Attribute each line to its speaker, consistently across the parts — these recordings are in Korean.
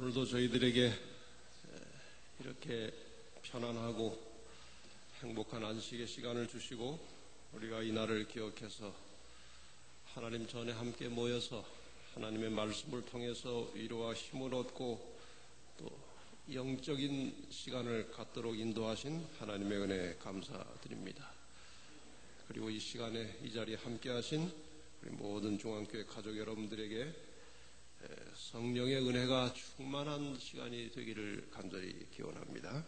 Speaker 1: 오늘도 저희들에게 이렇게 편안하고 행복한 안식의 시간을 주시고 우리가 이 날을 기억해서 하나님 전에 함께 모여서 하나님의 말씀을 통해서 위로와 힘을 얻고 또 영적인 시간을 갖도록 인도하신 하나님의 은혜에 감사드립니다. 그리고 이 시간에 이 자리에 함께 하신 우리 모든 중앙교회 가족 여러분들에게 성령의 은혜가 충만한 시간이 되기를 간절히 기원합니다.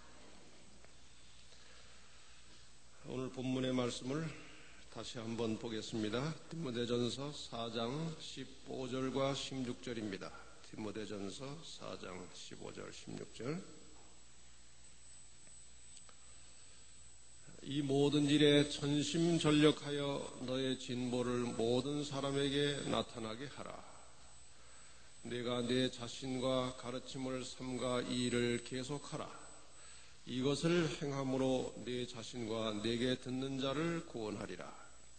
Speaker 1: 오늘 본문의 말씀을 다시 한번 보겠습니다. 디모데전서 4장 15절과 16절입니다. 디모데전서 4장 15절 16절. 이 모든 일에 전심전력하여 너의 진보를 모든 사람에게 나타나게 하라. 내가 내 자신과 가르침을 삼가 이 일을 계속하라. 이것을 행함으로 내 자신과 내게 듣는 자를 구원하리라.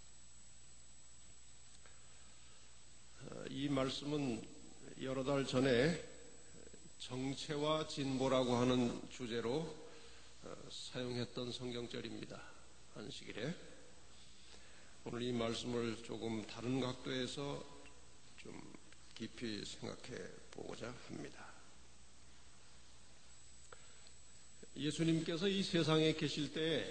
Speaker 1: 이 말씀은 여러 달 전에 정체와 진보라고 하는 주제로 사용했던 성경절입니다. 안식일에. 오늘 이 말씀을 조금 다른 각도에서 좀 깊이 생각해 보고자 합니다. 예수님께서 이 세상에 계실 때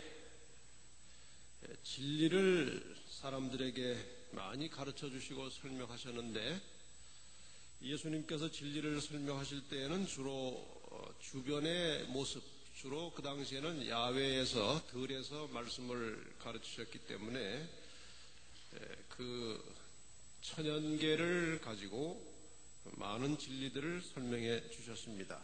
Speaker 1: 진리를 사람들에게 많이 가르쳐 주시고 설명하셨는데, 예수님께서 진리를 설명하실 때에는 주로 주변의 모습, 주로 그 당시에는 야외에서 들에서 말씀을 가르치셨기 때문에 그 천연계를 가지고 많은 진리들을 설명해 주셨습니다.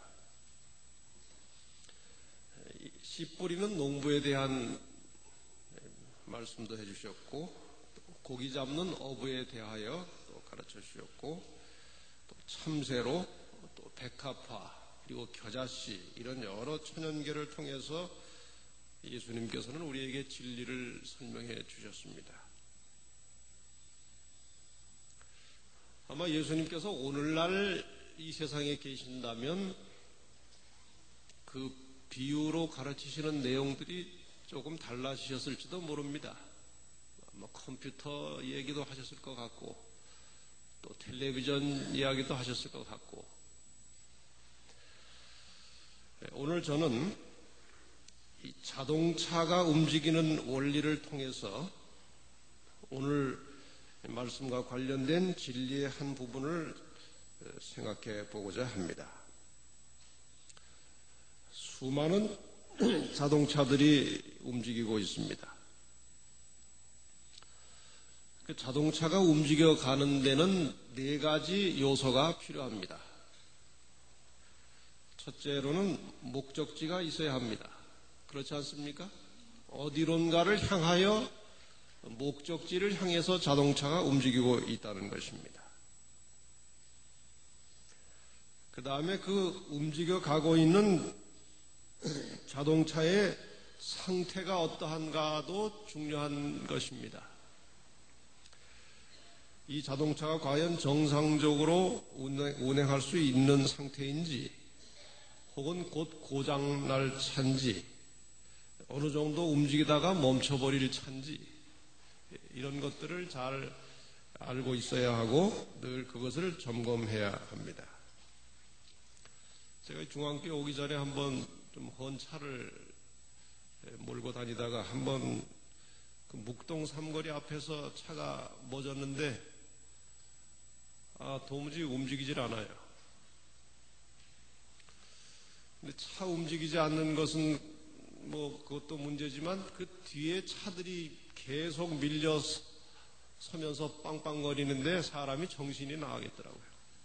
Speaker 1: 씨 뿌리는 농부에 대한 말씀도 해주셨고, 고기 잡는 어부에 대하여 또 가르쳐 주셨고, 또 참새로, 또 백합화, 그리고 겨자씨, 이런 여러 천연계를 통해서 예수님께서는 우리에게 진리를 설명해 주셨습니다. 아마 예수님께서 오늘날 이 세상에 계신다면 그 비유로 가르치시는 내용들이 조금 달라지셨을지도 모릅니다. 아마 컴퓨터 얘기도 하셨을 것 같고, 또 텔레비전 이야기도 하셨을 것 같고, 오늘 저는 이 자동차가 움직이는 원리를 통해서 오늘 말씀과 관련된 진리의 한 부분을 생각해 보고자 합니다. 수많은 자동차들이 움직이고 있습니다. 그 자동차가 움직여 가는 데는 네 가지 요소가 필요합니다. 첫째로는 목적지가 있어야 합니다. 그렇지 않습니까? 어디론가를 향하여 목적지를 향해서 자동차가 움직이고 있다는 것입니다. 그 다음에 그 움직여 가고 있는 자동차의 상태가 어떠한가도 중요한 것입니다. 이 자동차가 과연 정상적으로 운행할 수 있는 상태인지, 혹은 곧 고장날 차인지, 어느 정도 움직이다가 멈춰버릴 차인지, 이런 것들을 잘 알고 있어야 하고 늘 그것을 점검해야 합니다. 제가 중앙교회 오기 전에 한번 좀 헌 차를 몰고 다니다가 한번 그 묵동 삼거리 앞에서 차가 멎었는데 도무지 움직이질 않아요. 근데 차 움직이지 않는 것은 뭐 그것도 문제지만 그 뒤에 차들이 계속 밀려 서면서 빵빵거리는데 사람이 정신이 나가겠더라고요.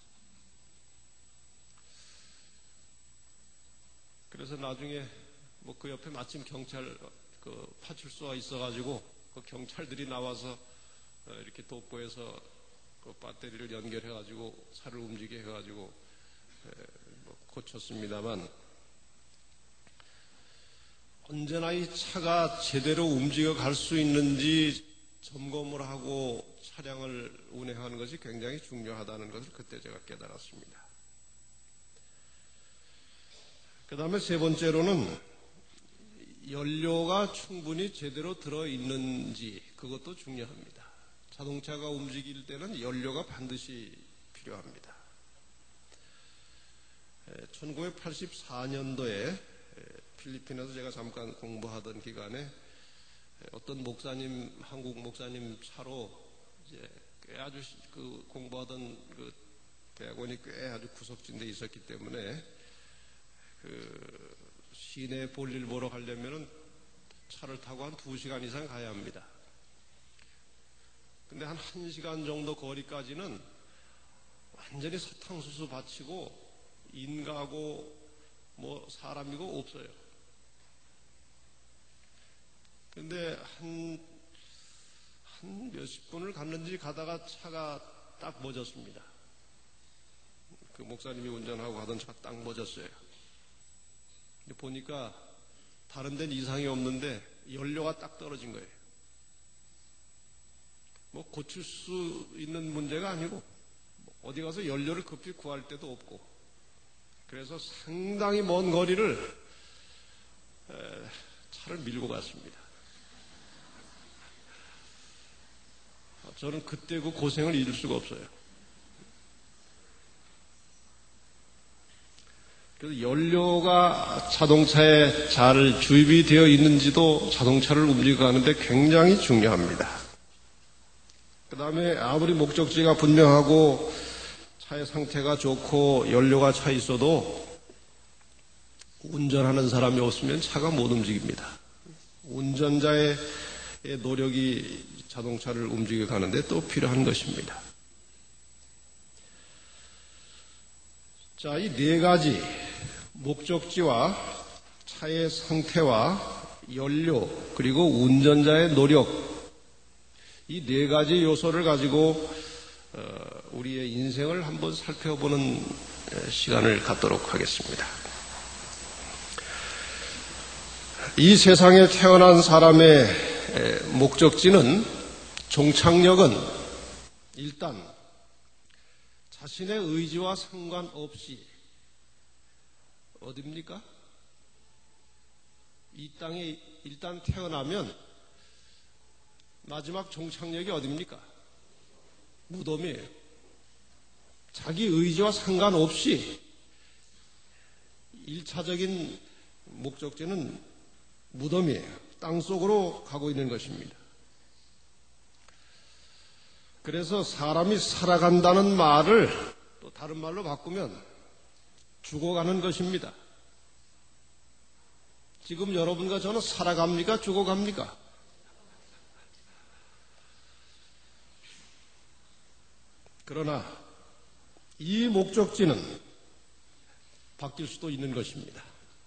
Speaker 1: 그래서 나중에 뭐 그 옆에 마침 경찰 그 파출소가 있어가지고 그 경찰들이 나와서 이렇게 돕고해서 그 배터리를 연결해가지고 차를 움직이게 해가지고 뭐 고쳤습니다만, 언제나 이 차가 제대로 움직여 갈 수 있는지 점검을 하고 차량을 운행하는 것이 굉장히 중요하다는 것을 그때 제가 깨달았습니다. 그 다음에 세 번째로는 연료가 충분히 제대로 들어있는지, 그것도 중요합니다. 자동차가 움직일 때는 연료가 반드시 필요합니다. 1984년도에 필리핀에서 제가 잠깐 공부하던 기간에 어떤 목사님, 한국 목사님 차로 이제 꽤 아주 공부하던 그 대학원이 꽤 아주 구석진 데 있었기 때문에 시내 볼일 보러 가려면은 차를 타고 한 2시간 이상 가야 합니다. 근데 한 1시간 정도 거리까지는 완전히 사탕수수 밭이고 인가고 뭐 사람이고 없어요. 근데 한 몇십 분을 갔는지 가다가 차가 딱 멎었습니다. 그 목사님이 운전하고 가던 차가 딱 멎었어요. 근데 보니까 다른 데는 이상이 없는데 연료가 딱 떨어진 거예요. 뭐 고칠 수 있는 문제가 아니고 어디 가서 연료를 급히 구할 데도 없고, 그래서 상당히 먼 거리를 차를 밀고 갔습니다. 저는 그때 그 고생을 잊을 수가 없어요. 그래서 연료가 자동차에 잘 주입이 되어 있는지도 자동차를 움직여가는데 굉장히 중요합니다. 그 다음에 아무리 목적지가 분명하고 차의 상태가 좋고 연료가 차 있어도 운전하는 사람이 없으면 차가 못 움직입니다. 운전자의 노력이 자동차를 움직여가는데 또 필요한 것입니다. 자, 이 네 가지 목적지와 차의 상태와 연료 그리고 운전자의 노력, 이 네 가지 요소를 가지고 우리의 인생을 한번 살펴보는 시간을 갖도록 하겠습니다. 이 세상에 태어난 사람의 목적지는, 종착역은 일단 자신의 의지와 상관없이 어디입니까? 이 땅에 일단 태어나면 마지막 종착역이 어디입니까? 무덤이에요. 자기 의지와 상관없이 1차적인 목적지는 무덤이에요. 땅속으로 가고 있는 것입니다. 그래서 사람이 살아간다는 말을 또 다른 말로 바꾸면 죽어가는 것입니다. 지금 여러분과 저는 살아갑니까? 죽어갑니까? 그러나 이 목적지는 바뀔 수도 있는 것입니다.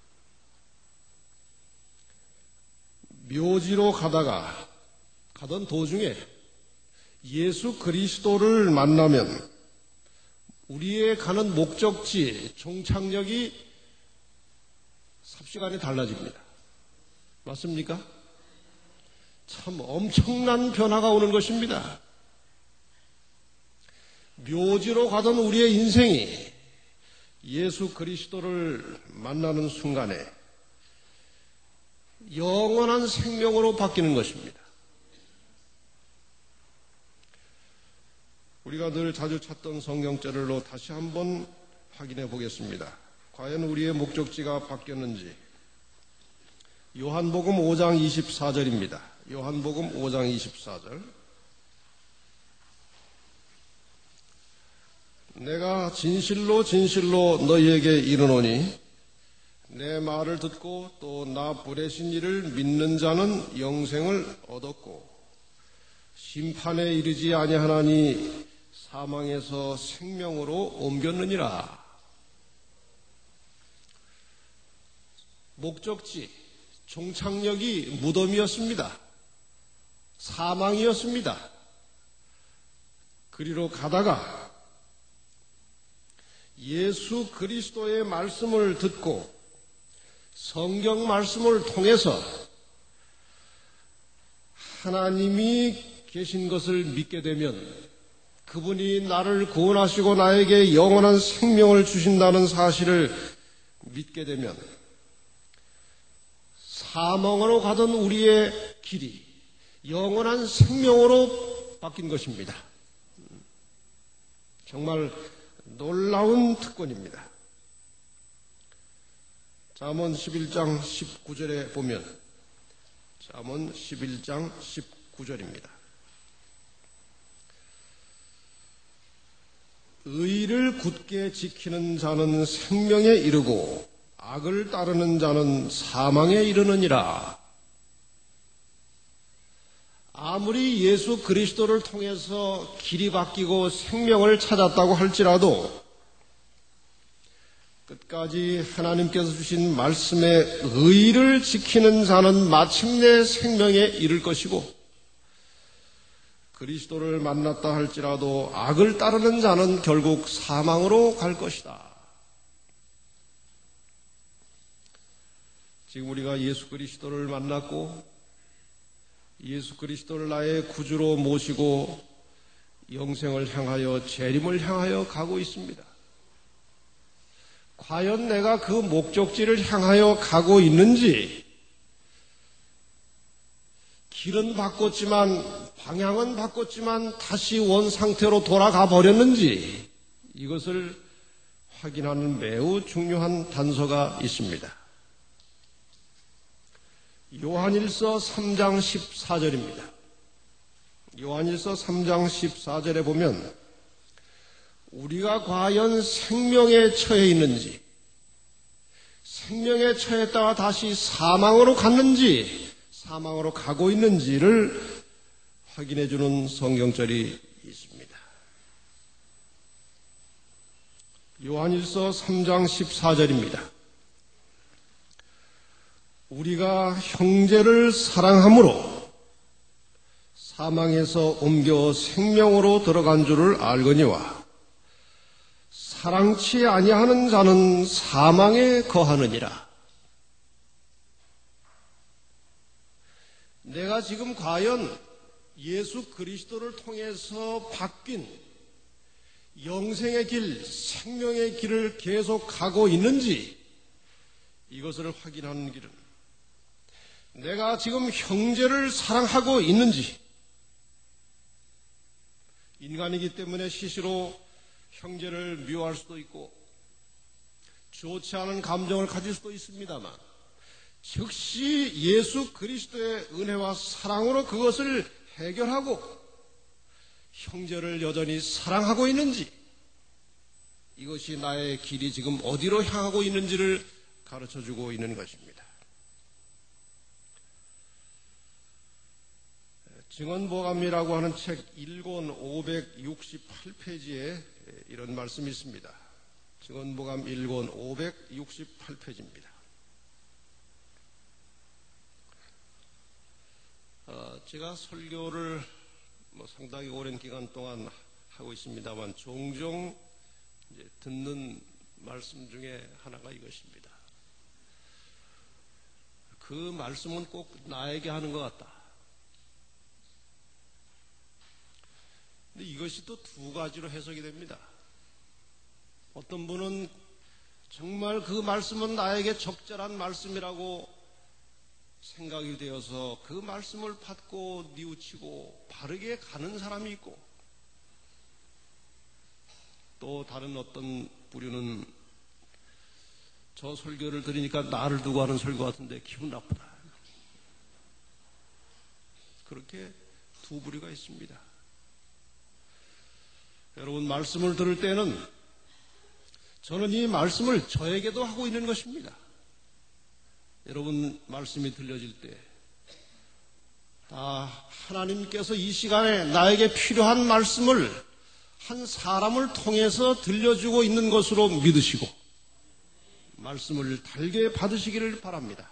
Speaker 1: 묘지로 가던 도중에 예수 그리스도를 만나면 우리의 가는 목적지, 종착역이 삽시간에 달라집니다. 맞습니까? 참 엄청난 변화가 오는 것입니다. 묘지로 가던 우리의 인생이 예수 그리스도를 만나는 순간에 영원한 생명으로 바뀌는 것입니다. 우리가 늘 자주 찾던 성경절로 다시 한번 확인해 보겠습니다. 과연 우리의 목적지가 바뀌었는지. 요한복음 5장 24절입니다. 요한복음 5장 24절. 내가 진실로 진실로 너희에게 이르노니 내 말을 듣고 또 나 보내신 이를 믿는 자는 영생을 얻었고 심판에 이르지 아니하나니 사망에서 생명으로 옮겼느니라. 목적지, 종착역이 무덤이었습니다. 사망이었습니다. 그리로 가다가 예수 그리스도의 말씀을 듣고 성경 말씀을 통해서 하나님이 계신 것을 믿게 되면 그분이 나를 구원하시고 나에게 영원한 생명을 주신다는 사실을 믿게 되면 사망으로 가던 우리의 길이 영원한 생명으로 바뀐 것입니다. 정말 놀라운 특권입니다. 잠언 11장 19절에 보면 잠언 11장 19절입니다. 의를 굳게 지키는 자는 생명에 이르고 악을 따르는 자는 사망에 이르느니라. 아무리 예수 그리스도를 통해서 길이 바뀌고 생명을 찾았다고 할지라도 끝까지 하나님께서 주신 말씀의 의를 지키는 자는 마침내 생명에 이를 것이고 그리스도를 만났다 할지라도 악을 따르는 자는 결국 사망으로 갈 것이다. 지금 우리가 예수 그리스도를 만났고 예수 그리스도를 나의 구주로 모시고 영생을 향하여 재림을 향하여 가고 있습니다. 과연 내가 그 목적지를 향하여 가고 있는지, 길은 바꿨지만 방향은 바꿨지만 다시 원 상태로 돌아가 버렸는지 이것을 확인하는 매우 중요한 단서가 있습니다. 요한일서 3장 14절입니다. 요한일서 3장 14절에 보면 우리가 과연 생명에 처해 있는지, 생명에 처했다가 다시 사망으로 갔는지, 사망으로 가고 있는지를 확인해 주는 성경절이 있습니다. 요한일서 3장 14절입니다. 우리가 형제를 사랑함으로 사망에서 옮겨 생명으로 들어간 줄을 알거니와 사랑치 아니하는 자는 사망에 거하느니라. 내가 지금 과연 예수 그리스도를 통해서 바뀐 영생의 길, 생명의 길을 계속 가고 있는지 이것을 확인하는 길은 내가 지금 형제를 사랑하고 있는지, 인간이기 때문에 시시로 형제를 미워할 수도 있고 좋지 않은 감정을 가질 수도 있습니다만 즉시 예수 그리스도의 은혜와 사랑으로 그것을 해결하고 형제를 여전히 사랑하고 있는지, 이것이 나의 길이 지금 어디로 향하고 있는지를 가르쳐주고 있는 것입니다. 증언보감이라고 하는 책 1권 568페이지에 이런 말씀이 있습니다. 증언보감 1권 568페이지입니다. 제가 설교를 상당히 오랜 기간 동안 하고 있습니다만 종종 이제 듣는 말씀 중에 하나가 이것입니다. 그 말씀은 꼭 나에게 하는 것 같다. 근데 이것이 또 두 가지로 해석이 됩니다. 어떤 분은 정말 그 말씀은 나에게 적절한 말씀이라고 생각이 되어서 그 말씀을 받고 뉘우치고 바르게 가는 사람이 있고, 또 다른 어떤 부류는 저 설교를 들으니까 나를 두고 하는 설교 같은데 기분 나쁘다. 그렇게 두 부류가 있습니다. 여러분, 말씀을 들을 때는 저는 이 말씀을 저에게도 하고 있는 것입니다. 여러분, 말씀이 들려질 때 다 하나님께서 이 시간에 나에게 필요한 말씀을 한 사람을 통해서 들려주고 있는 것으로 믿으시고 말씀을 달게 받으시기를 바랍니다.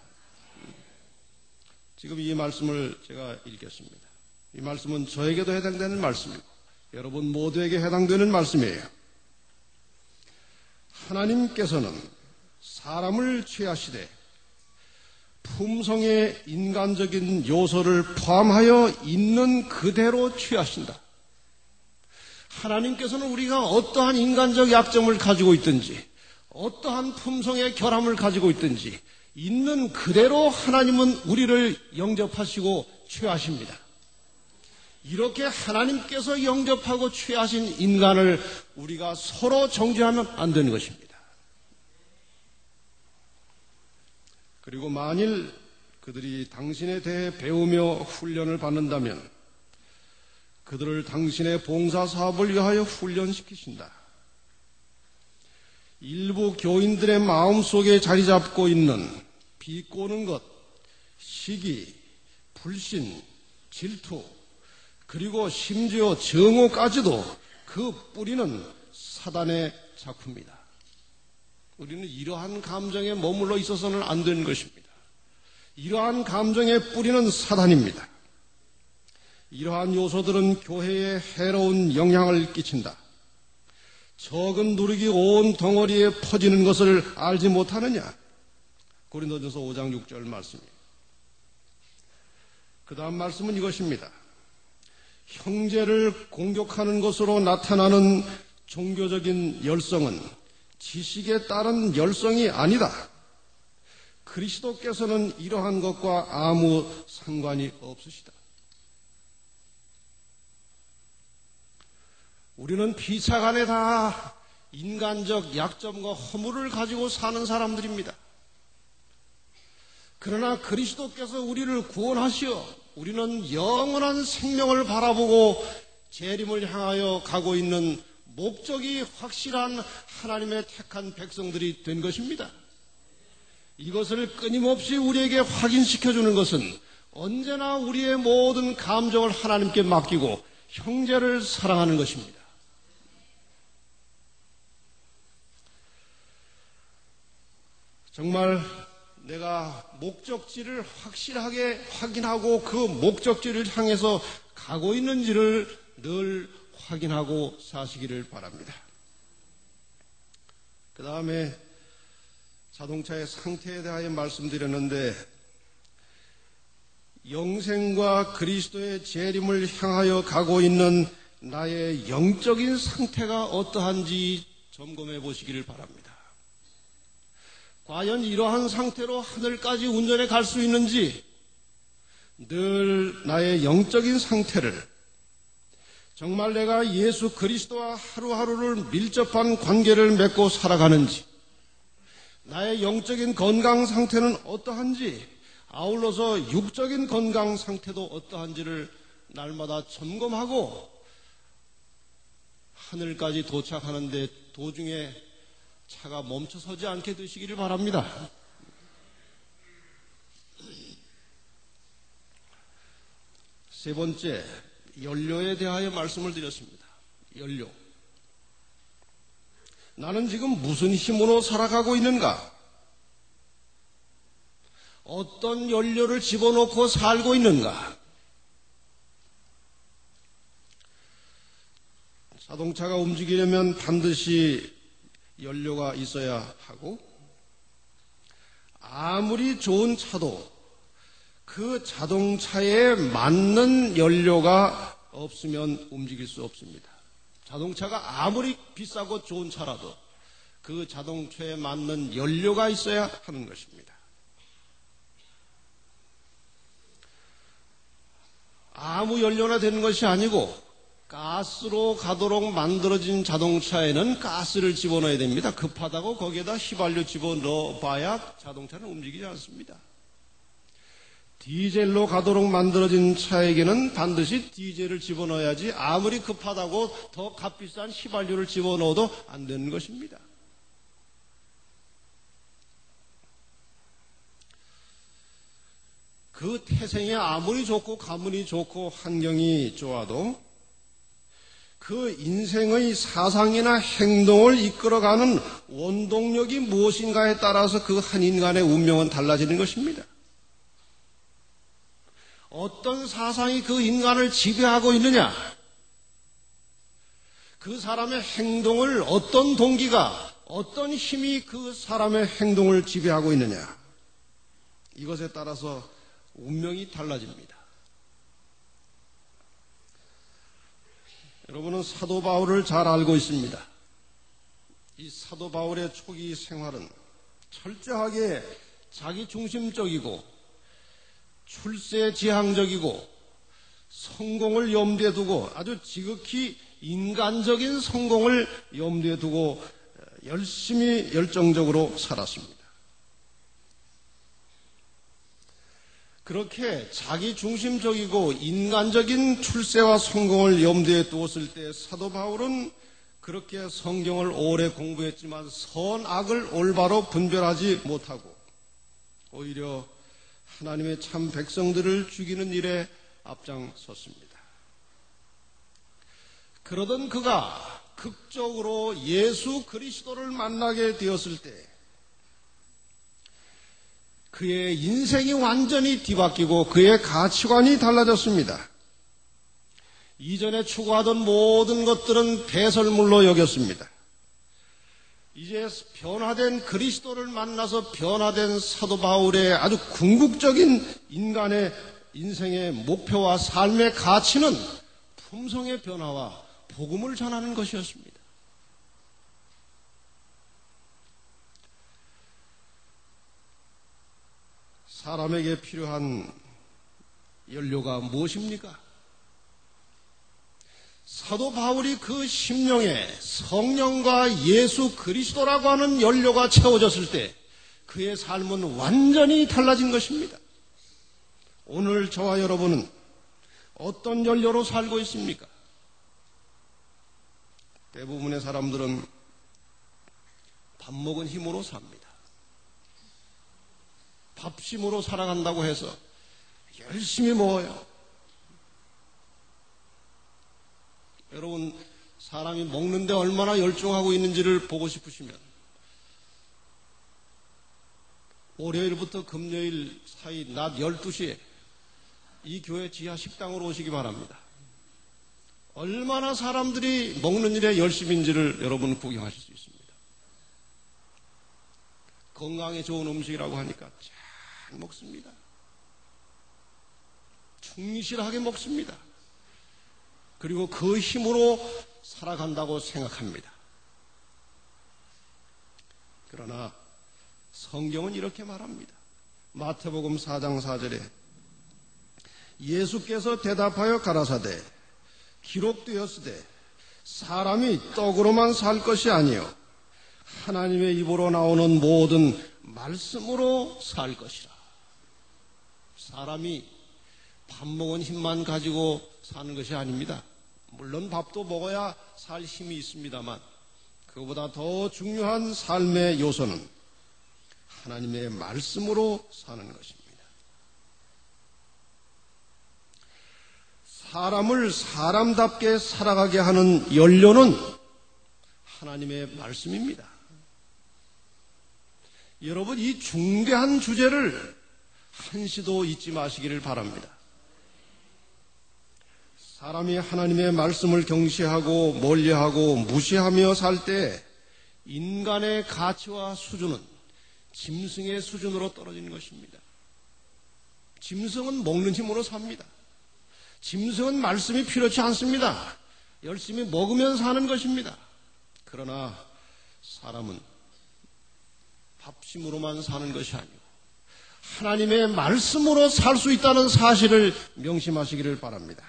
Speaker 1: 지금 이 말씀을 제가 읽겠습니다. 이 말씀은 저에게도 해당되는 말씀이고 여러분 모두에게 해당되는 말씀이에요. 하나님께서는 사람을 취하시되 품성의 인간적인 요소를 포함하여 있는 그대로 취하신다. 하나님께서는 우리가 어떠한 인간적 약점을 가지고 있든지, 어떠한 품성의 결함을 가지고 있든지 있는 그대로 하나님은 우리를 영접하시고 취하십니다. 이렇게 하나님께서 영접하고 취하신 인간을 우리가 서로 정죄하면 안 되는 것입니다. 그리고 만일 그들이 당신에 대해 배우며 훈련을 받는다면 그들을 당신의 봉사 사업을 위하여 훈련시키신다. 일부 교인들의 마음속에 자리 잡고 있는 비꼬는 것, 시기, 불신, 질투, 그리고 심지어 정오까지도 그 뿌리는 사단의 작품이다. 우리는 이러한 감정에 머물러 있어서는 안 되는 것입니다. 이러한 감정의 뿌리는 사단입니다. 이러한 요소들은 교회에 해로운 영향을 끼친다. 적은 누룩이 온 덩어리에 퍼지는 것을 알지 못하느냐? 고린도전서 5장 6절 말씀입니다. 그 다음 말씀은 이것입니다. 형제를 공격하는 것으로 나타나는 종교적인 열성은 지식에 따른 열성이 아니다. 그리스도께서는 이러한 것과 아무 상관이 없으시다. 우리는 피차 간에 다 인간적 약점과 허물을 가지고 사는 사람들입니다. 그러나 그리스도께서 우리를 구원하시어 우리는 영원한 생명을 바라보고 재림을 향하여 가고 있는 목적이 확실한 하나님의 택한 백성들이 된 것입니다. 이것을 끊임없이 우리에게 확인시켜주는 것은 언제나 우리의 모든 감정을 하나님께 맡기고 형제를 사랑하는 것입니다. 정말 내가 목적지를 확실하게 확인하고 그 목적지를 향해서 가고 있는지를 늘 확인하고 사시기를 바랍니다. 그 다음에 자동차의 상태에 대하여 말씀드렸는데 영생과 그리스도의 재림을 향하여 가고 있는 나의 영적인 상태가 어떠한지 점검해 보시기를 바랍니다. 과연 이러한 상태로 하늘까지 운전해 갈 수 있는지 늘 나의 영적인 상태를 정말 내가 예수 그리스도와 하루하루를 밀접한 관계를 맺고 살아가는지 나의 영적인 건강 상태는 어떠한지 아울러서 육적인 건강 상태도 어떠한지를 날마다 점검하고 하늘까지 도착하는데 도중에 차가 멈춰서지 않게 되시기를 바랍니다. 세 번째, 연료에 대하여 말씀을 드렸습니다. 연료. 나는 지금 무슨 힘으로 살아가고 있는가? 어떤 연료를 집어넣고 살고 있는가? 자동차가 움직이려면 반드시 연료가 있어야 하고 아무리 좋은 차도 그 자동차에 맞는 연료가 없으면 움직일 수 없습니다. 자동차가 아무리 비싸고 좋은 차라도 그 자동차에 맞는 연료가 있어야 하는 것입니다. 아무 연료나 되는 것이 아니고 가스로 가도록 만들어진 자동차에는 가스를 집어넣어야 됩니다. 급하다고 거기에다 휘발유 집어넣어 봐야 자동차는 움직이지 않습니다. 디젤로 가도록 만들어진 차에게는 반드시 디젤을 집어넣어야지 아무리 급하다고 더 값비싼 휘발유를 집어넣어도 안 되는 것입니다. 그 태생이 아무리 좋고 가문이 좋고 환경이 좋아도 그 인생의 사상이나 행동을 이끌어가는 원동력이 무엇인가에 따라서 그 한 인간의 운명은 달라지는 것입니다. 어떤 사상이 그 인간을 지배하고 있느냐? 그 사람의 행동을 어떤 동기가, 어떤 힘이 그 사람의 행동을 지배하고 있느냐? 이것에 따라서 운명이 달라집니다. 여러분은 사도 바울을 잘 알고 있습니다. 이 사도 바울의 초기 생활은 철저하게 자기중심적이고 출세지향적이고 성공을 염두에 두고 아주 지극히 인간적인 성공을 염두에 두고 열심히 열정적으로 살았습니다. 그렇게 자기중심적이고 인간적인 출세와 성공을 염두에 두었을 때 사도 바울은 그렇게 성경을 오래 공부했지만 선악을 올바로 분별하지 못하고 오히려 하나님의 참 백성들을 죽이는 일에 앞장섰습니다. 그러던 그가 극적으로 예수 그리스도를 만나게 되었을 때 그의 인생이 완전히 뒤바뀌고 그의 가치관이 달라졌습니다. 이전에 추구하던 모든 것들은 배설물로 여겼습니다. 이제 변화된 그리스도를 만나서 변화된 사도 바울의 아주 궁극적인 인간의 인생의 목표와 삶의 가치는 품성의 변화와 복음을 전하는 것이었습니다. 사람에게 필요한 연료가 무엇입니까? 사도 바울이 그 심령에 성령과 예수 그리스도라고 하는 연료가 채워졌을 때 그의 삶은 완전히 달라진 것입니다. 오늘 저와 여러분은 어떤 연료로 살고 있습니까? 대부분의 사람들은 밥 먹은 힘으로 삽니다. 밥심으로 살아간다고 해서 열심히 먹어요. 여러분, 사람이 먹는데 얼마나 열중하고 있는지를 보고 싶으시면 월요일부터 금요일 사이 낮 12시에 이 교회 지하 식당으로 오시기 바랍니다. 얼마나 사람들이 먹는 일에 열심인지를 여러분 구경하실 수 있습니다. 건강에 좋은 음식이라고 하니까 잘 먹습니다. 충실하게 먹습니다. 그리고 그 힘으로 살아간다고 생각합니다. 그러나 성경은 이렇게 말합니다. 마태복음 4장 4절에 예수께서 대답하여 가라사대 기록되었으되 사람이 떡으로만 살 것이 아니요 하나님의 입으로 나오는 모든 말씀으로 살 것이라. 사람이 밥 먹은 힘만 가지고 사는 것이 아닙니다. 물론 밥도 먹어야 살 힘이 있습니다만 그보다 더 중요한 삶의 요소는 하나님의 말씀으로 사는 것입니다. 사람을 사람답게 살아가게 하는 연료는 하나님의 말씀입니다. 여러분, 이 중대한 주제를 한시도 잊지 마시기를 바랍니다. 사람이 하나님의 말씀을 경시하고 멀리하고 무시하며 살 때 인간의 가치와 수준은 짐승의 수준으로 떨어지는 것입니다. 짐승은 먹는 힘으로 삽니다. 짐승은 말씀이 필요치 않습니다. 열심히 먹으면 사는 것입니다. 그러나 사람은 밥심으로만 사는 것이 아니고 하나님의 말씀으로 살 수 있다는 사실을 명심하시기를 바랍니다.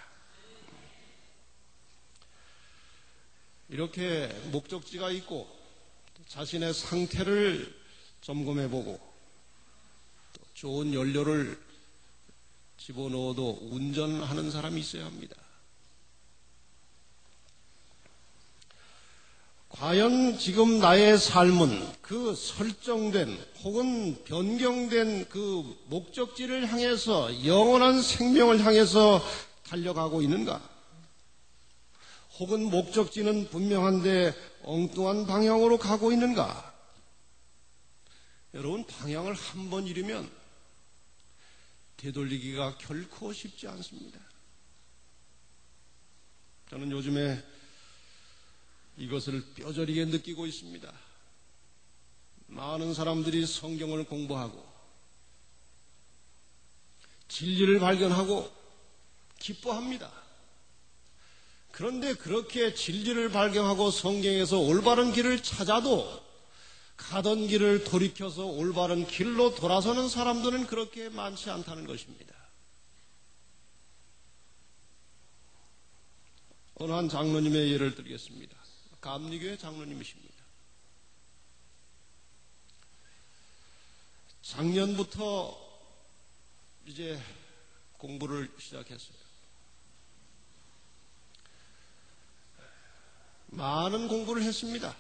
Speaker 1: 이렇게 목적지가 있고 자신의 상태를 점검해보고 또 좋은 연료를 집어넣어도 운전하는 사람이 있어야 합니다. 과연 지금 나의 삶은 그 설정된 혹은 변경된 그 목적지를 향해서 영원한 생명을 향해서 달려가고 있는가? 혹은 목적지는 분명한데 엉뚱한 방향으로 가고 있는가? 여러분, 방향을 한 번 잃으면 되돌리기가 결코 쉽지 않습니다. 저는 요즘에 이것을 뼈저리게 느끼고 있습니다. 많은 사람들이 성경을 공부하고 진리를 발견하고 기뻐합니다. 그런데 그렇게 진리를 발견하고 성경에서 올바른 길을 찾아도 가던 길을 돌이켜서 올바른 길로 돌아서는 사람들은 그렇게 많지 않다는 것입니다. 어느 한 장로님의 예를 들겠습니다. 감리교회 장로님이십니다. 작년부터 이제 공부를 시작했어요. 많은 공부를 했습니다.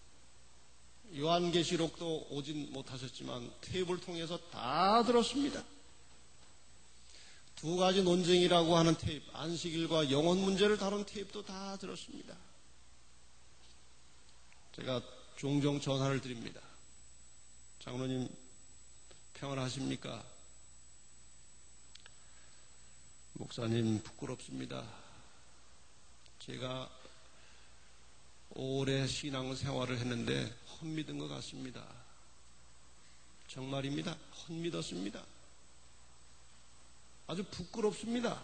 Speaker 1: 요한계시록도 오진 못하셨지만 테이프를 통해서 다 들었습니다. 두 가지 논쟁이라고 하는 테이프, 안식일과 영혼 문제를 다룬 테이프도 다 들었습니다. 제가 종종 전화를 드립니다. 장로님 평안하십니까? 목사님 부끄럽습니다. 제가 오래 신앙생활을 했는데 헛믿은 것 같습니다. 정말입니다. 헛믿었습니다. 아주 부끄럽습니다.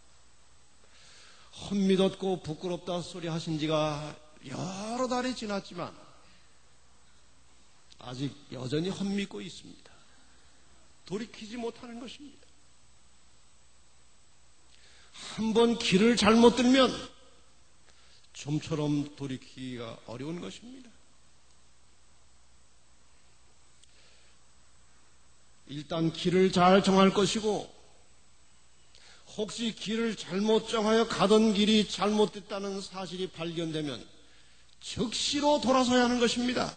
Speaker 1: 헛믿었고 부끄럽다 소리 하신 지가 여러 달이 지났지만 아직 여전히 헛믿고 있습니다. 돌이키지 못하는 것입니다. 한번 길을 잘못 들면 좀처럼 돌이키기가 어려운 것입니다. 일단 길을 잘 정할 것이고 혹시 길을 잘못 정하여 가던 길이 잘못됐다는 사실이 발견되면 즉시로 돌아서야 하는 것입니다.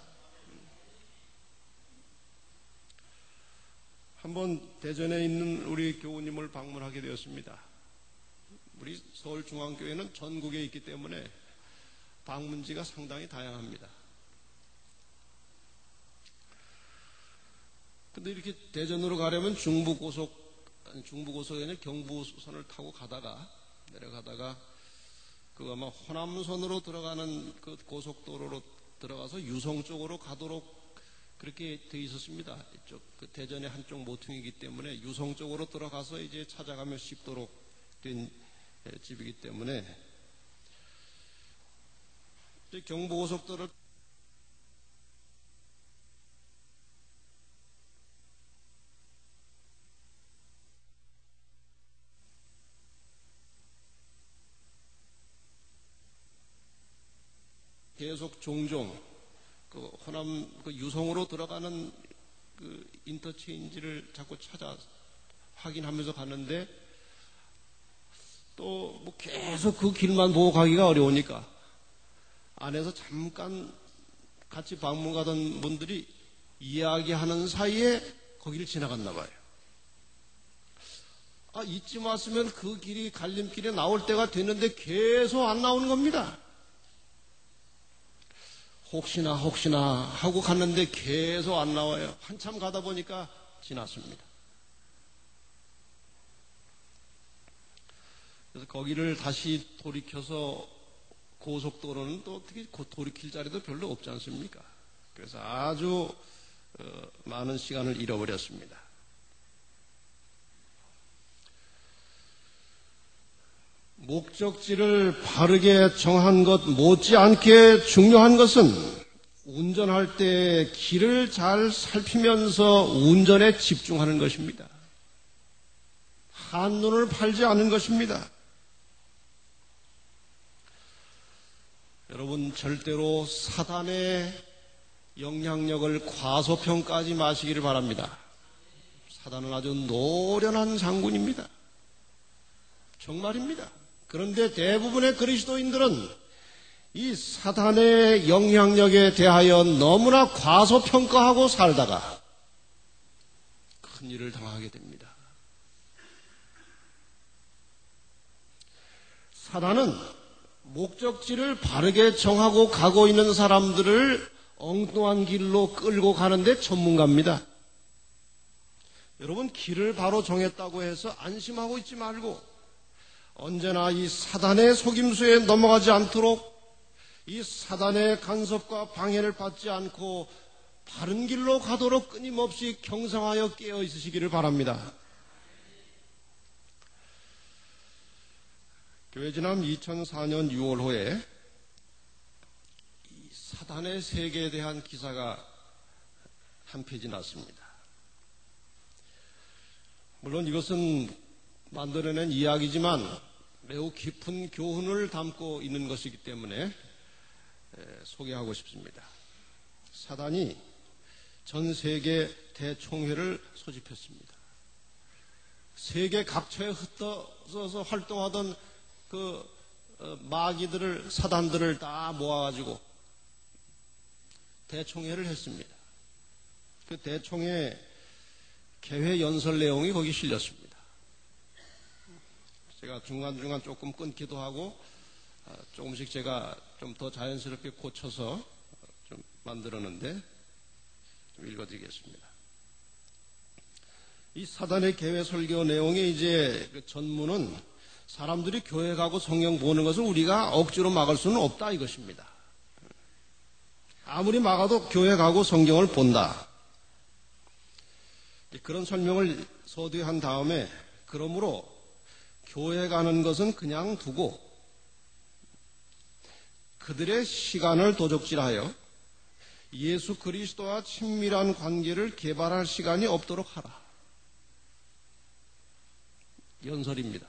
Speaker 1: 한번 대전에 있는 우리 교우님을 방문하게 되었습니다. 우리 서울중앙교회는 전국에 있기 때문에 방문지가 상당히 다양합니다. 근데 이렇게 대전으로 가려면 중부고속에 아니라 경부선을 타고 내려가다가 그 아마 호남선으로 들어가는 그 고속도로로 들어가서 유성 쪽으로 가도록 그렇게 돼 있었습니다. 이쪽 그 대전의 한쪽 모퉁이기 때문에 유성 쪽으로 들어가서 이제 찾아가며 씹도록 된 집이기 때문에 경부고속도로 계속 종종 그 호남 그 유성으로 들어가는 그 인터체인지를 자꾸 찾아 확인하면서 가는데 또 뭐 계속 그 길만 보고 가기가 어려우니까 안에서 잠깐 같이 방문 가던 분들이 이야기하는 사이에 거기를 지나갔나 봐요. 이쯤 왔으면 그 길이 갈림길에 나올 때가 됐는데 계속 안 나오는 겁니다. 혹시나 하고 갔는데 계속 안 나와요. 한참 가다 보니까 지났습니다. 그래서 거기를 다시 돌이켜서 고속도로는 또 어떻게 돌이킬 자리도 별로 없지 않습니까? 그래서 아주 많은 시간을 잃어버렸습니다. 목적지를 바르게 정한 것 못지않게 중요한 것은 운전할 때 길을 잘 살피면서 운전에 집중하는 것입니다. 한눈을 팔지 않는 것입니다. 여러분 절대로 사단의 영향력을 과소평가하지 마시기를 바랍니다. 사단은 아주 노련한 장군입니다. 정말입니다. 그런데 대부분의 그리스도인들은 이 사단의 영향력에 대하여 너무나 과소평가하고 살다가 큰일을 당하게 됩니다. 사단은 목적지를 바르게 정하고 가고 있는 사람들을 엉뚱한 길로 끌고 가는데 전문가입니다. 여러분 길을 바로 정했다고 해서 안심하고 있지 말고 언제나 이 사단의 속임수에 넘어가지 않도록 이 사단의 간섭과 방해를 받지 않고 바른 길로 가도록 끊임없이 경성하여 깨어 있으시기를 바랍니다. 교회지남 2004년 6월호에 사단의 세계에 대한 기사가 한 페이지 났습니다. 물론 이것은 만들어낸 이야기지만 매우 깊은 교훈을 담고 있는 것이기 때문에 소개하고 싶습니다. 사단이 전 세계 대총회를 소집했습니다. 세계 각처에 흩어져서 활동하던 마귀들을, 사단들을 다 모아가지고 대총회를 했습니다. 그 대총회 개회 연설 내용이 거기 실렸습니다. 제가 중간중간 조금 끊기도 하고 조금씩 제가 좀 더 자연스럽게 고쳐서 좀 만들었는데 좀 읽어드리겠습니다. 이 사단의 개회 설교 내용의 이제 그 전문은 사람들이 교회 가고 성경 보는 것을 우리가 억지로 막을 수는 없다 이것입니다. 아무리 막아도 교회 가고 성경을 본다. 그런 설명을 서두에 한 다음에 그러므로 교회 가는 것은 그냥 두고 그들의 시간을 도적질하여 예수 그리스도와 친밀한 관계를 개발할 시간이 없도록 하라. 연설입니다.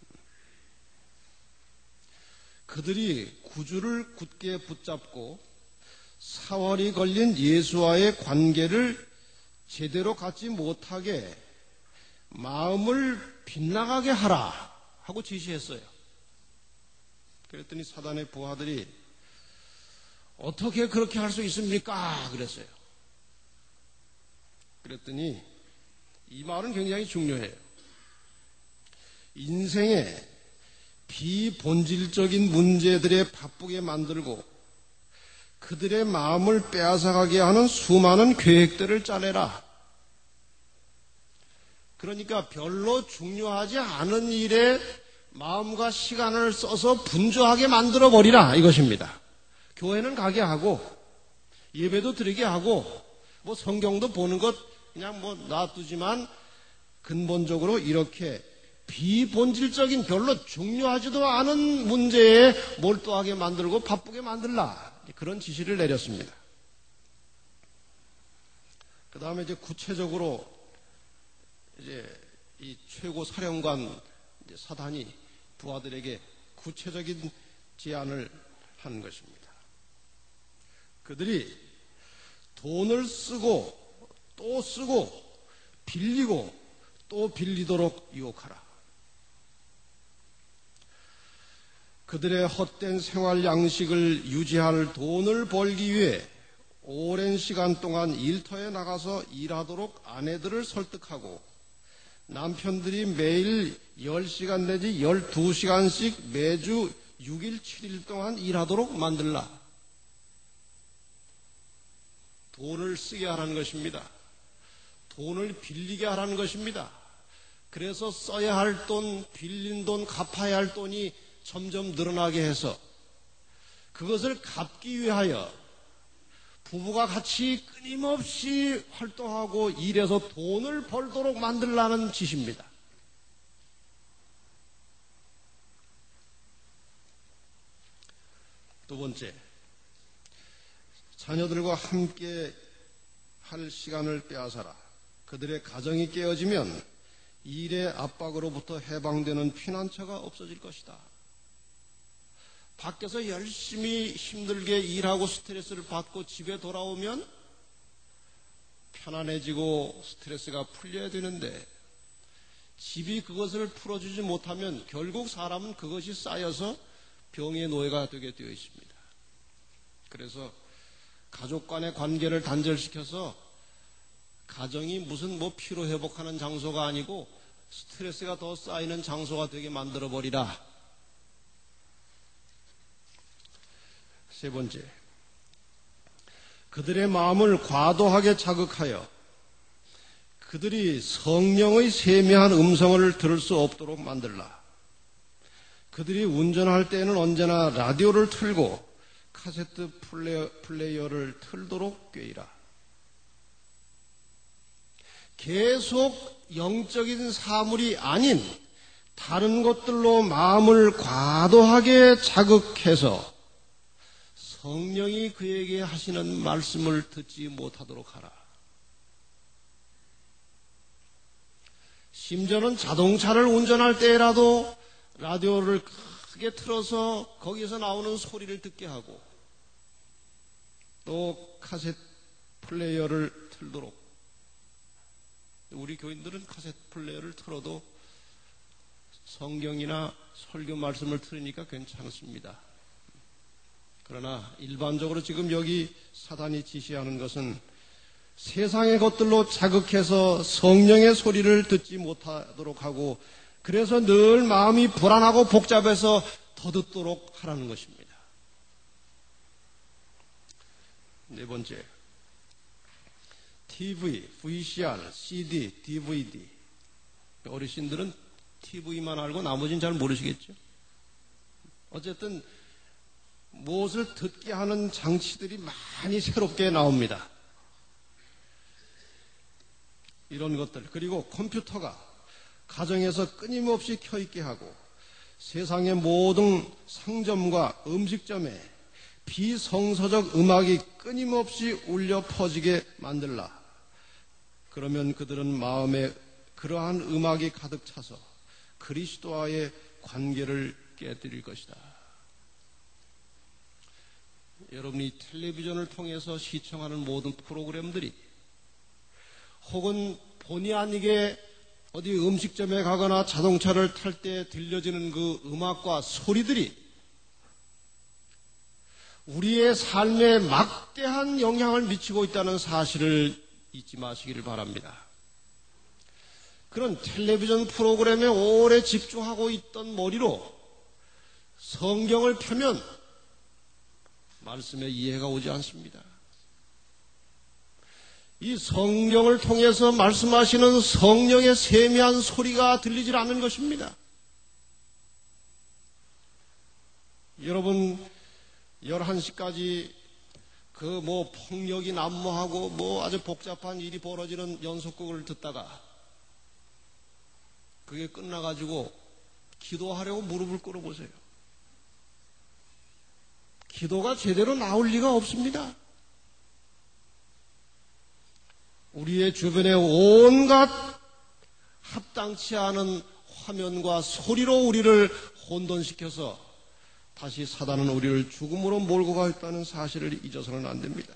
Speaker 1: 그들이 구주를 굳게 붙잡고 사활이 걸린 예수와의 관계를 제대로 갖지 못하게 마음을 빗나가게 하라 하고 지시했어요. 그랬더니 사단의 부하들이 어떻게 그렇게 할 수 있습니까? 그랬어요. 그랬더니 이 말은 굉장히 중요해요. 인생의 비본질적인 문제들에 바쁘게 만들고 그들의 마음을 빼앗아가게 하는 수많은 계획들을 짜내라. 그러니까 별로 중요하지 않은 일에 마음과 시간을 써서 분주하게 만들어버리라 이것입니다. 교회는 가게 하고 예배도 드리게 하고 뭐 성경도 보는 것 그냥 뭐 놔두지만 근본적으로 이렇게 비본질적인 별로 중요하지도 않은 문제에 몰두하게 만들고 바쁘게 만들라. 그런 지시를 내렸습니다. 그 다음에 이제 구체적으로 이제 이 최고 사령관 사단이 부하들에게 구체적인 제안을 한 것입니다. 그들이 돈을 쓰고 또 쓰고 빌리고 또 빌리도록 유혹하라. 그들의 헛된 생활 양식을 유지할 돈을 벌기 위해 오랜 시간 동안 일터에 나가서 일하도록 아내들을 설득하고 남편들이 매일 10시간 내지 12시간씩 매주 6일 7일 동안 일하도록 만들라. 돈을 쓰게 하라는 것입니다. 돈을 빌리게 하라는 것입니다. 그래서 써야 할 돈, 빌린 돈, 갚아야 할 돈이 점점 늘어나게 해서 그것을 갚기 위하여 부부가 같이 끊임없이 활동하고 일해서 돈을 벌도록 만들라는 짓입니다. 두 번째, 자녀들과 함께 할 시간을 빼앗아라. 그들의 가정이 깨어지면 일의 압박으로부터 해방되는 피난처가 없어질 것이다. 밖에서 열심히 힘들게 일하고 스트레스를 받고 집에 돌아오면 편안해지고 스트레스가 풀려야 되는데 집이 그것을 풀어주지 못하면 결국 사람은 그것이 쌓여서 병의 노예가 되게 되어 있습니다. 그래서 가족 간의 관계를 단절시켜서 가정이 무슨 피로 회복하는 장소가 아니고 스트레스가 더 쌓이는 장소가 되게 만들어버리라. 세 번째, 그들의 마음을 과도하게 자극하여 그들이 성령의 세미한 음성을 들을 수 없도록 만들라. 그들이 운전할 때에는 언제나 라디오를 틀고 카세트 플레이어를 틀도록 꾀이라. 계속 영적인 사물이 아닌 다른 것들로 마음을 과도하게 자극해서 성령이 그에게 하시는 말씀을 듣지 못하도록 하라. 심지어는 자동차를 운전할 때라도 라디오를 크게 틀어서 거기서 나오는 소리를 듣게 하고 또 카세트 플레이어를 틀도록. 우리 교인들은 카세트 플레이어를 틀어도 성경이나 설교 말씀을 들으니까 괜찮습니다. 그러나 일반적으로 지금 여기 사단이 지시하는 것은 세상의 것들로 자극해서 성령의 소리를 듣지 못하도록 하고 그래서 늘 마음이 불안하고 복잡해서 더 듣도록 하라는 것입니다. 네 번째, TV, VCR, CD, DVD. 어르신들은 TV만 알고 나머지는 잘 모르시겠죠? 어쨌든 무엇을 듣게 하는 장치들이 많이 새롭게 나옵니다. 이런 것들, 그리고 컴퓨터가 가정에서 끊임없이 켜있게 하고 세상의 모든 상점과 음식점에 비성서적 음악이 끊임없이 울려 퍼지게 만들라. 그러면 그들은 마음에 그러한 음악이 가득 차서 그리스도와의 관계를 깨뜨릴 것이다. 여러분이 텔레비전을 통해서 시청하는 모든 프로그램들이 혹은 본의 아니게 어디 음식점에 가거나 자동차를 탈 때 들려지는 그 음악과 소리들이 우리의 삶에 막대한 영향을 미치고 있다는 사실을 잊지 마시기를 바랍니다. 그런 텔레비전 프로그램에 오래 집중하고 있던 머리로 성경을 펴면 말씀에 이해가 오지 않습니다. 이 성경을 통해서 말씀하시는 성령의 세미한 소리가 들리질 않는 것입니다. 여러분 11시까지 그 폭력이 난무하고 아주 복잡한 일이 벌어지는 연속극을 듣다가 그게 끝나가지고 기도하려고 무릎을 꿇어보세요. 기도가 제대로 나올 리가 없습니다. 우리의 주변에 온갖 합당치 않은 화면과 소리로 우리를 혼돈시켜서 다시 사단은 우리를 죽음으로 몰고 가겠다는 사실을 잊어서는 안 됩니다.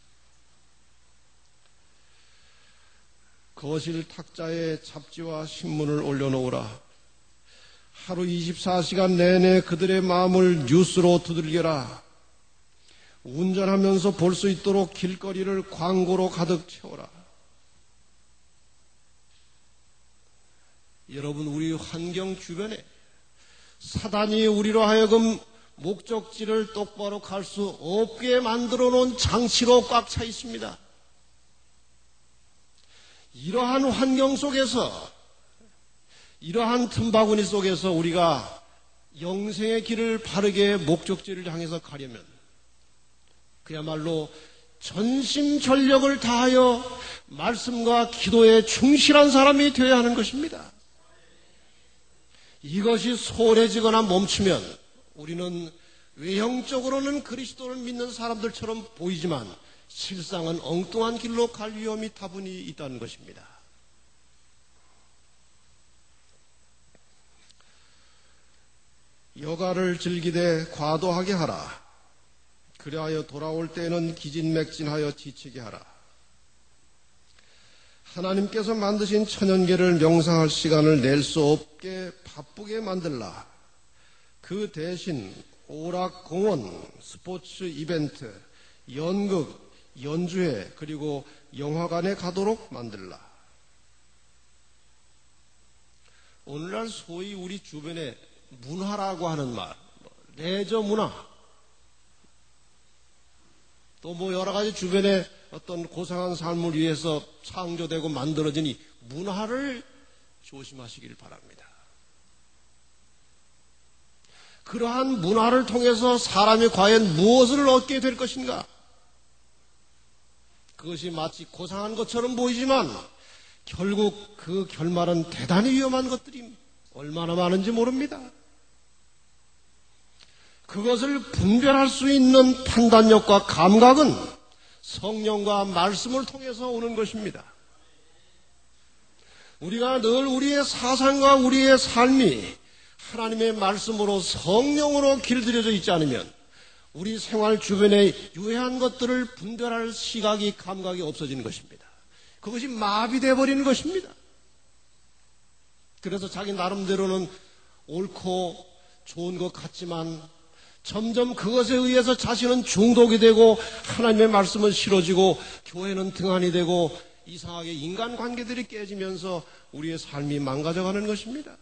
Speaker 1: 거실 탁자에 잡지와 신문을 올려놓으라. 하루 24시간 내내 그들의 마음을 뉴스로 두들겨라. 운전하면서 볼 수 있도록 길거리를 광고로 가득 채워라. 여러분, 우리 환경 주변에 사단이 우리로 하여금 목적지를 똑바로 갈 수 없게 만들어 놓은 장치로 꽉 차 있습니다. 이러한 환경 속에서, 이러한 틈바구니 속에서 우리가 영생의 길을 바르게 목적지를 향해서 가려면 그야말로 전심전력을 다하여 말씀과 기도에 충실한 사람이 되어야 하는 것입니다. 이것이 소홀해지거나 멈추면 우리는 외형적으로는 그리스도를 믿는 사람들처럼 보이지만 실상은 엉뚱한 길로 갈 위험이 다분히 있다는 것입니다. 여가를 즐기되 과도하게 하라. 그리하여 돌아올 때에는 기진맥진하여 지치게 하라. 하나님께서 만드신 천연계를 명상할 시간을 낼 수 없게 바쁘게 만들라. 그 대신 오락, 공원, 스포츠 이벤트, 연극, 연주회, 그리고 영화관에 가도록 만들라. 오늘날 소위 우리 주변에 문화라고 하는 말, 레저 문화, 또 여러 가지 주변에 어떤 고상한 삶을 위해서 창조되고 만들어진 이 문화를 조심하시길 바랍니다. 그러한 문화를 통해서 사람이 과연 무엇을 얻게 될 것인가? 그것이 마치 고상한 것처럼 보이지만 결국 그 결말은 대단히 위험한 것들이 얼마나 많은지 모릅니다. 그것을 분별할 수 있는 판단력과 감각은 성령과 말씀을 통해서 오는 것입니다. 우리가 늘 우리의 사상과 우리의 삶이 하나님의 말씀으로 성령으로 길들여져 있지 않으면 우리 생활 주변에 유해한 것들을 분별할 시각이 감각이 없어지는 것입니다. 그것이 마비되어 버리는 것입니다. 그래서 자기 나름대로는 옳고 좋은 것 같지만 점점 그것에 의해서 자신은 중독이 되고 하나님의 말씀은 싫어지고 교회는 등한이 되고 이상하게 인간관계들이 깨지면서 우리의 삶이 망가져가는 것입니다.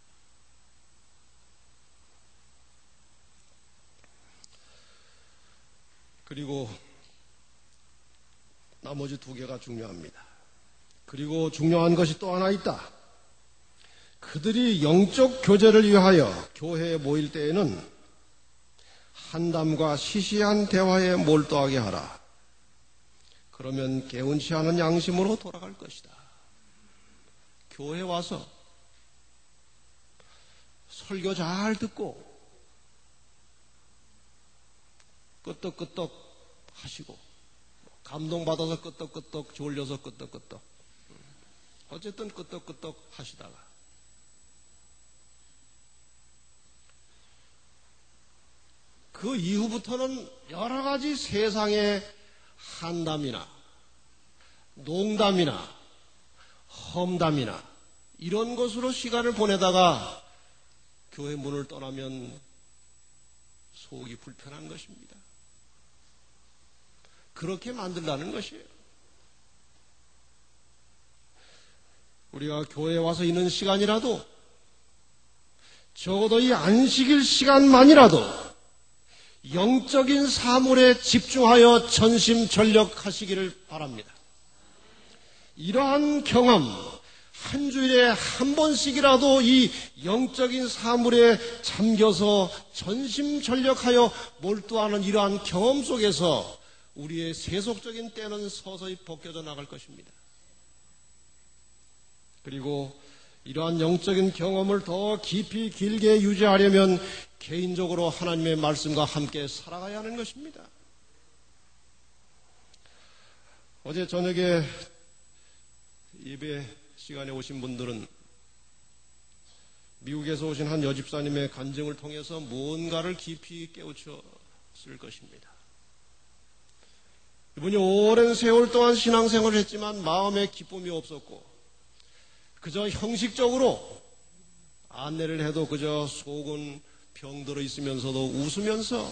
Speaker 1: 그리고 나머지 두 개가 중요합니다. 그리고 중요한 것이 또 하나 있다. 그들이 영적 교제를 위하여 교회에 모일 때에는 한담과 시시한 대화에 몰두하게 하라. 그러면 개운치 않은 양심으로 돌아갈 것이다. 교회 와서 설교 잘 듣고 끄떡끄떡 하시고 감동받아서 끄떡끄떡 졸려서 끄떡끄떡 어쨌든 끄떡끄떡 하시다가 그 이후부터는 여러 가지 세상의 한담이나 농담이나 험담이나 이런 것으로 시간을 보내다가 교회 문을 떠나면 속이 불편한 것입니다. 그렇게 만들라는 것이에요. 우리가 교회에 와서 있는 시간이라도 적어도 이 안식일 시간만이라도 영적인 사물에 집중하여 전심전력하시기를 바랍니다. 이러한 경험, 한 주일에 한 번씩이라도 이 영적인 사물에 잠겨서 전심전력하여 몰두하는 이러한 경험 속에서 우리의 세속적인 때는 서서히 벗겨져 나갈 것입니다. 그리고 이러한 영적인 경험을 더 깊이 길게 유지하려면 개인적으로 하나님의 말씀과 함께 살아가야 하는 것입니다. 어제 저녁에 예배 시간에 오신 분들은 미국에서 오신 한 여집사님의 간증을 통해서 무언가를 깊이 깨우쳤을 것입니다. 이분이 오랜 세월 동안 신앙생활을 했지만 마음에 기쁨이 없었고 그저 형식적으로 안내를 해도 그저 속은 병들어 있으면서도 웃으면서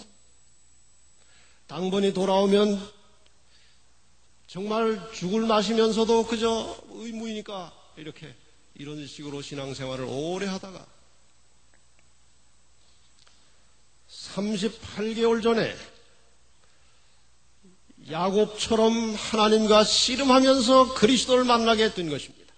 Speaker 1: 당번이 돌아오면 정말 죽을 마시면서도 그저 의무이니까 이런 식으로 신앙생활을 오래 하다가 38개월 전에 야곱처럼 하나님과 씨름하면서 그리스도를 만나게 된 것입니다.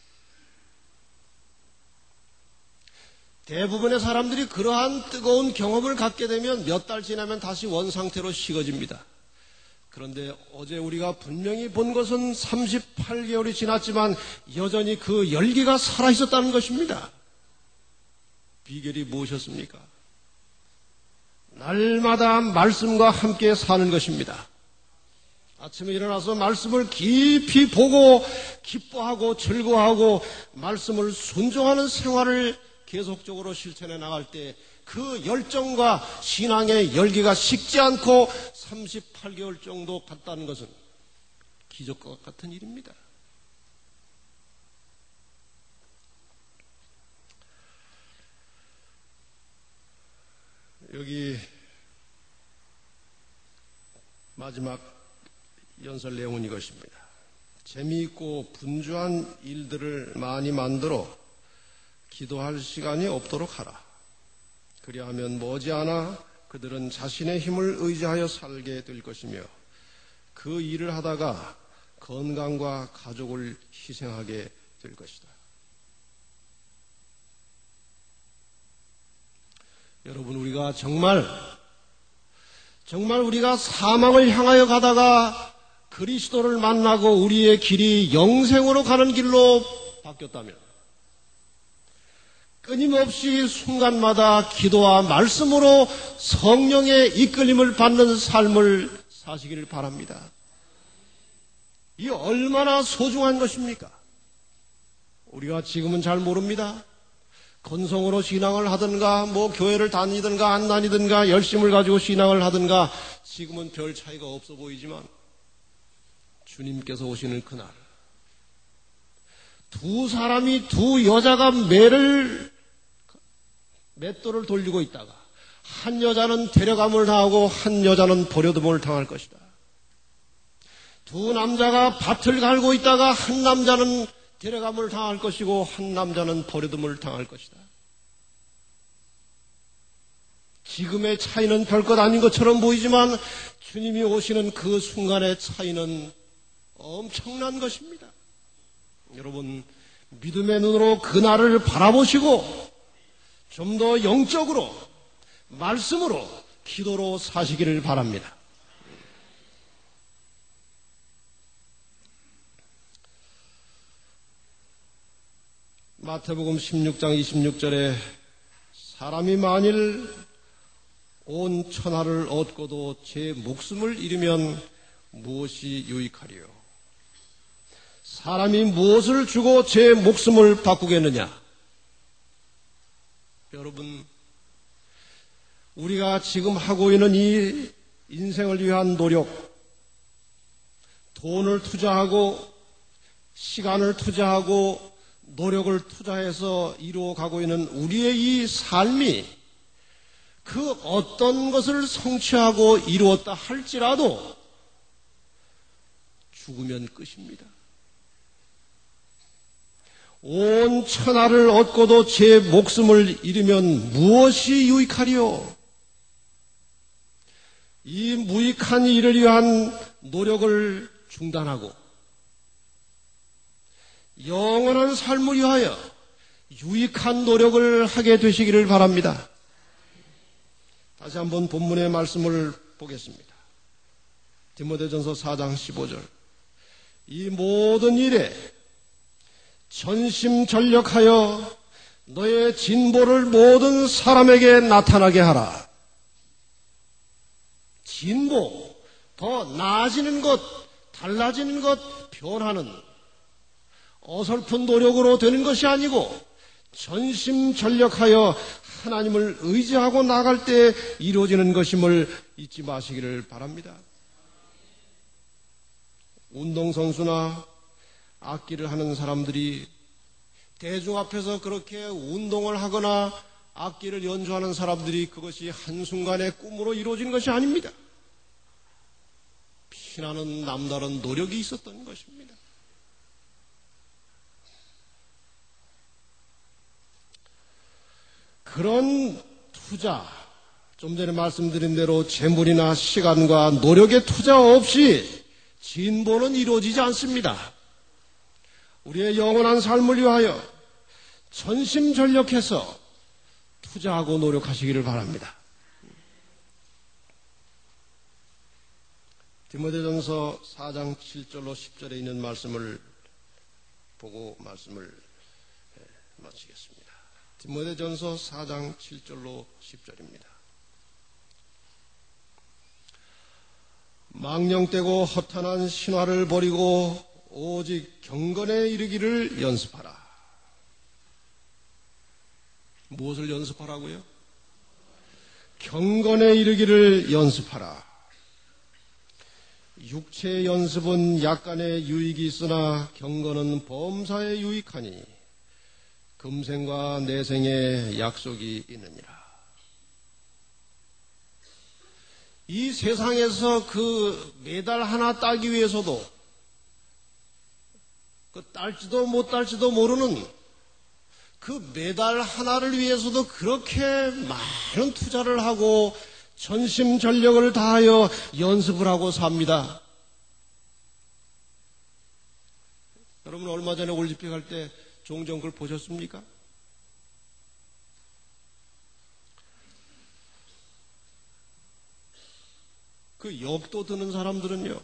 Speaker 1: 대부분의 사람들이 그러한 뜨거운 경험을 갖게 되면 몇 달 지나면 다시 원상태로 식어집니다. 그런데 어제 우리가 분명히 본 것은 38개월이 지났지만 여전히 그 열기가 살아있었다는 것입니다. 비결이 무엇이었습니까? 날마다 말씀과 함께 사는 것입니다. 아침에 일어나서 말씀을 깊이 보고 기뻐하고 즐거워하고 말씀을 순종하는 생활을 계속적으로 실천해 나갈 때 그 열정과 신앙의 열기가 식지 않고 38개월 정도 갔다는 것은 기적과 같은 일입니다. 여기 마지막 연설 내용은 이것입니다. 재미있고 분주한 일들을 많이 만들어 기도할 시간이 없도록 하라. 그리하면 머지않아 그들은 자신의 힘을 의지하여 살게 될 것이며 그 일을 하다가 건강과 가족을 희생하게 될 것이다. 여러분, 우리가 정말 우리가 사망을 향하여 가다가 그리스도를 만나고 우리의 길이 영생으로 가는 길로 바뀌었다면 끊임없이 순간마다 기도와 말씀으로 성령의 이끌림을 받는 삶을 사시기를 바랍니다. 이 얼마나 소중한 것입니까? 우리가 지금은 잘 모릅니다. 건성으로 신앙을 하든가 교회를 다니든가 안 다니든가 열심을 가지고 신앙을 하든가 지금은 별 차이가 없어 보이지만 주님께서 오시는 그날 두 사람이 두 여자가 맷돌을 돌리고 있다가 한 여자는 데려감을 당하고 한 여자는 버려둠을 당할 것이다. 두 남자가 밭을 갈고 있다가 한 남자는 데려감을 당할 것이고 한 남자는 버려둠을 당할 것이다. 지금의 차이는 별것 아닌 것처럼 보이지만 주님이 오시는 그 순간의 차이는 엄청난 것입니다. 여러분, 믿음의 눈으로 그날을 바라보시고 좀 더 영적으로 말씀으로 기도로 사시기를 바랍니다. 마태복음 16장 26절에 사람이 만일 온 천하를 얻고도 제 목숨을 잃으면 무엇이 유익하리요? 사람이 무엇을 주고 제 목숨을 바꾸겠느냐? 여러분, 우리가 지금 하고 있는 이 인생을 위한 노력, 돈을 투자하고 시간을 투자하고 노력을 투자해서 이루어가고 있는 우리의 이 삶이 그 어떤 것을 성취하고 이루었다 할지라도 죽으면 끝입니다. 온 천하를 얻고도 제 목숨을 잃으면 무엇이 유익하리요? 이 무익한 일을 위한 노력을 중단하고 영원한 삶을 위하여 유익한 노력을 하게 되시기를 바랍니다. 다시 한번 본문의 말씀을 보겠습니다. 디모데전서 4장 15절. 이 모든 일에 전심전력하여 너의 진보를 모든 사람에게 나타나게 하라. 진보, 더 나아지는 것, 달라지는 것, 변하는 어설픈 노력으로 되는 것이 아니고 전심전력하여 하나님을 의지하고 나갈 때 이루어지는 것임을 잊지 마시기를 바랍니다. 운동선수나 악기를 하는 사람들이 대중 앞에서 그렇게 운동을 하거나 악기를 연주하는 사람들이 그것이 한순간에 꿈으로 이루어진 것이 아닙니다. 피나는 남다른 노력이 있었던 것입니다. 그런 투자, 좀 전에 말씀드린 대로 재물이나 시간과 노력의 투자 없이 진보는 이루어지지 않습니다. 우리의 영원한 삶을 위하여 전심전력해서 투자하고 노력하시기를 바랍니다. 디모데전서 4장 7절로 10절에 있는 말씀을 보고 말씀을 마치겠습니다. 디모데전서 4장 7절로 10절입니다. 망령되고 허탄한 신화를 버리고 오직 경건에 이르기를 연습하라. 무엇을 연습하라고요? 경건에 이르기를 연습하라. 육체의 연습은 약간의 유익이 있으나 경건은 범사에 유익하니 금생과 내생에 약속이 있느니라. 이 세상에서 그 메달 하나 따기 위해서도 그 딸지도 못 딸지도 모르는 그 메달 하나를 위해서도 그렇게 많은 투자를 하고 전심전력을 다하여 연습을 하고 삽니다. 여러분 얼마 전에 올림픽 할 때 종종 그걸 보셨습니까? 그 역도 드는 사람들은요,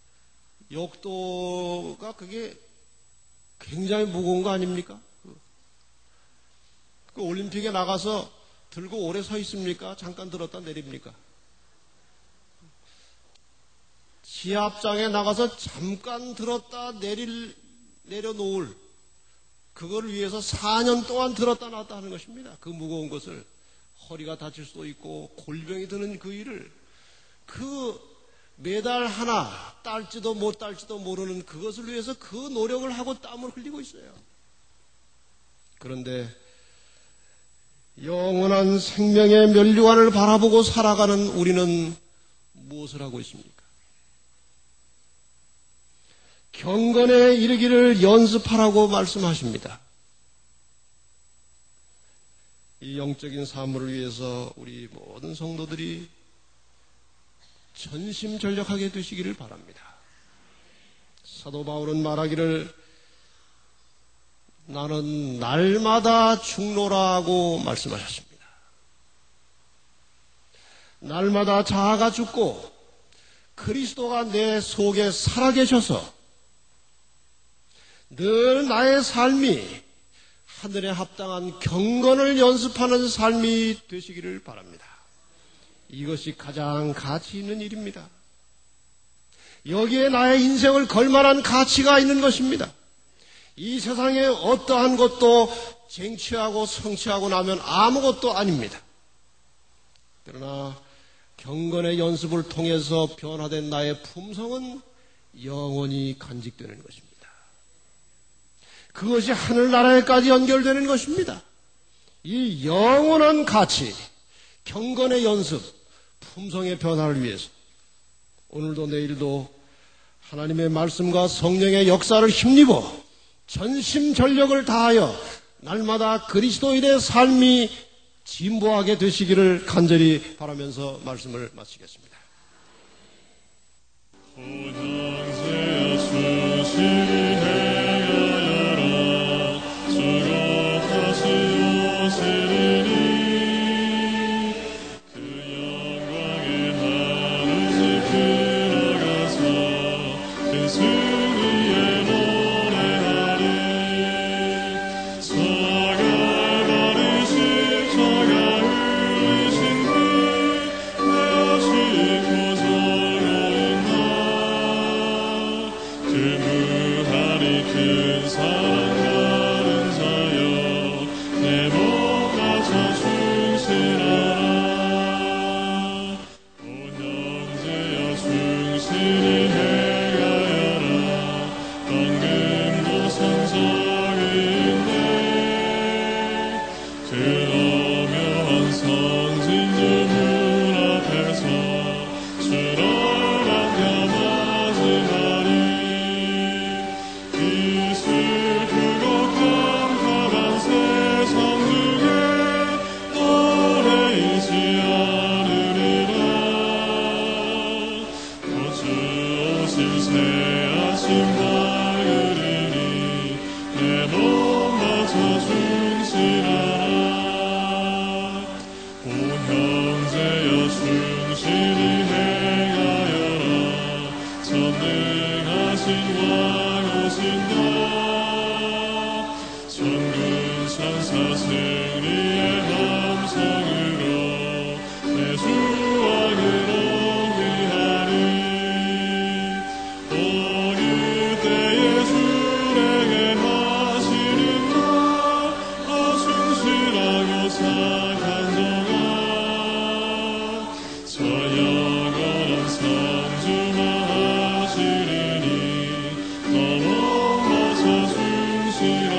Speaker 1: 역도가 그게 굉장히 무거운 거 아닙니까? 그 올림픽에 나가서 들고 오래 서 있습니까? 잠깐 들었다 내립니까? 시합장에 나가서 잠깐 들었다 내려놓을, 그걸 위해서 4년 동안 들었다 놨다 하는 것입니다. 그 무거운 것을, 허리가 다칠 수도 있고 골병이 드는 그 일을, 그 메달 하나 딸지도 못 딸지도 모르는 그것을 위해서 그 노력을 하고 땀을 흘리고 있어요. 그런데 영원한 생명의 면류관을 바라보고 살아가는 우리는 무엇을 하고 있습니까? 경건에 이르기를 연습하라고 말씀하십니다. 이 영적인 사물을 위해서 우리 모든 성도들이 전심전력하게 되시기를 바랍니다. 사도 바울은 말하기를 나는 날마다 죽노라고 말씀하셨습니다. 날마다 자아가 죽고 그리스도가 내 속에 살아계셔서 늘 나의 삶이 하늘에 합당한 경건을 연습하는 삶이 되시기를 바랍니다. 이것이 가장 가치 있는 일입니다. 여기에 나의 인생을 걸만한 가치가 있는 것입니다. 이 세상에 어떠한 것도 쟁취하고 성취하고 나면 아무것도 아닙니다. 그러나 경건의 연습을 통해서 변화된 나의 품성은 영원히 간직되는 것입니다. 그것이 하늘나라에까지 연결되는 것입니다. 이 영원한 가치, 경건의 연습, 품성의 변화를 위해서 오늘도 내일도 하나님의 말씀과 성령의 역사를 힘입어 전심전력을 다하여 날마다 그리스도인의 삶이 진보하게 되시기를 간절히 바라면서 말씀을 마치겠습니다.
Speaker 2: 주